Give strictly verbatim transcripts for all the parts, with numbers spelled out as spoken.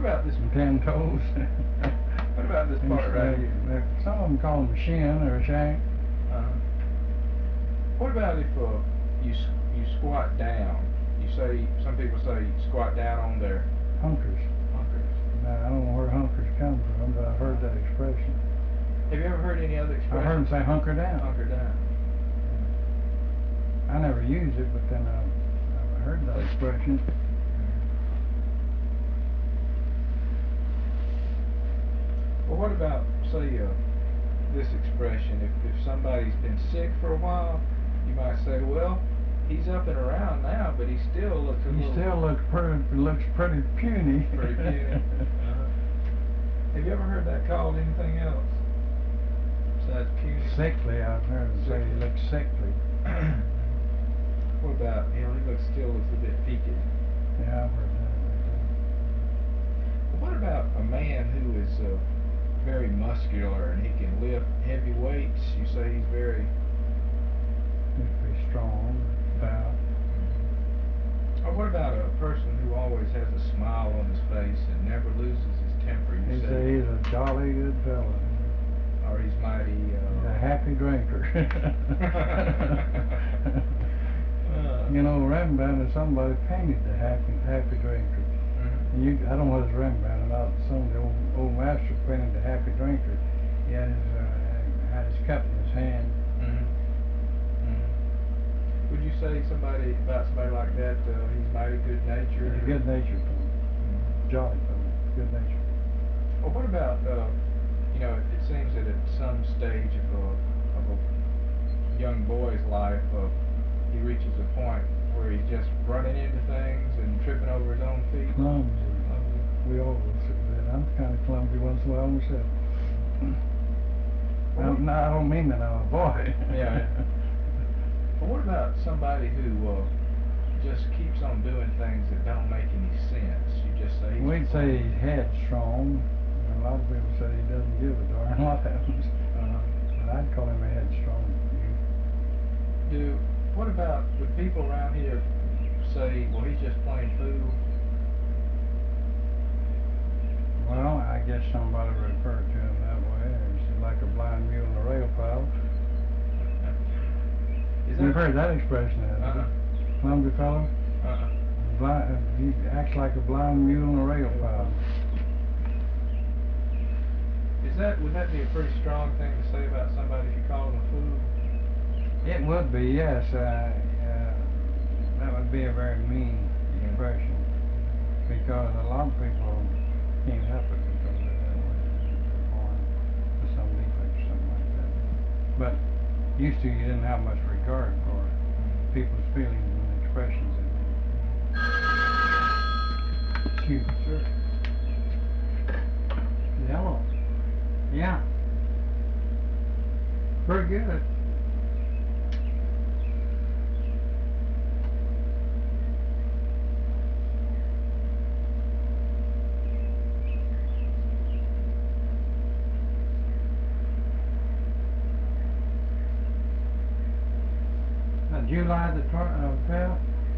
about this? and ten toes. What about this part right here? They- Some of them call them a shin or a shank. Uh-huh. What about if uh, you s- you squat down? You say some people say squat down on their Hunkers. hunkers. Now, I don't know where hunkers come from, but I've heard that expression. Have you ever heard any other I expression? heard them say hunker down. Hunker down. I never use it, but then I've, I've heard that expression. Well, what about, say, uh, this expression? If, if somebody's been sick for a while, you might say, well, he's up and around now, but he still looks a He little... still looks pretty, looks pretty puny. Pretty puny. Uh-huh. Have you ever heard that called anything else besides puny? Sickly, I've heard him say he looks sickly. What about, you know, he looks, still looks a bit peaked. Yeah, I've heard that. What about a man who is uh, very muscular and he can lift heavy weights? You say he's very... He's pretty strong, stout. Or what about a person who always has a smile on his face and never loses his temper? You He say, say he's a jolly good fellow. or he's mighty... He's Uh, a happy drinker. uh, You know, Rembrandt is somebody painted the happy, happy drinker. mhm. And you, I don't know whether it's Rembrandt or not. Some of the old, old masters painted the happy drinker. He had his, uh, had his cup in his hand. Mhm. Mhm. Would you say somebody about somebody like that? Uh, he's mighty good natured. He's a good natured fellow, Mhm. jolly fellow, good natured. Well, what about uh, you know? It, it seems that at some stage of a of a young boy's life, uh, he reaches a point where he's just running into things and tripping over his own feet. Clumsy. Clumsy. We all go through that. I'm kind of clumsy once in a while myself. Well, I'm, no, I don't mean that I'm a boy. Yeah. But what about somebody who uh, just keeps on doing things that don't make any sense? You just say he's We'd say he's headstrong. A lot of people say he doesn't give a darn what happens. Uh-huh. But I'd call him a headstrong youth. Do what about would people around here say, well, he's just plain fool? Well, I guess somebody referred to him that way. He's like a blind mule in a rail pile. Is You've heard that expression, haven't Uh-uh. you? Clumsy fellow? Uh-uh. Blind, uh, he acts like a blind mule in a rail pile. Is that would that be a pretty strong thing to say about somebody if you call them a fool? It would be, yes. Uh, uh, that would be a very mean expression. Because a lot of people can't help it because they're that way. They're born with some defect or something like that. But used to, you didn't have much regard for people's feelings and expressions. Excuse me. Sure. Hello. Yeah. Very good. Did you light the tar- uh, bell?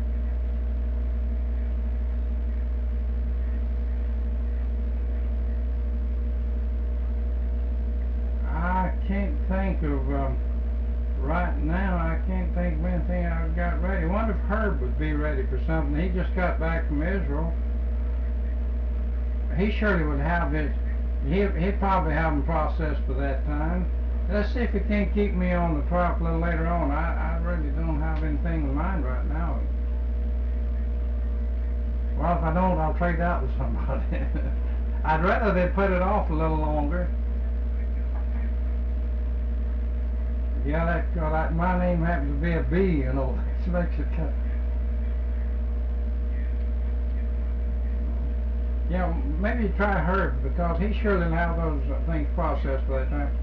I can't think of, um, right now, I can't think of anything I've got ready. I wonder if Herb would be ready for something. He just got back from Israel. He surely would have his, he, he'd probably have them processed by that time. Let's see if he can't keep me on the twelfth a little later on. I, I really don't have anything in mind right now. Well, if I don't, I'll trade out with somebody. I'd rather they put it off a little longer. Yeah, that, uh, that my name happens to be a B, you know, that makes it tough. Yeah, maybe try Herb, because he surely will have those uh, things processed by that time.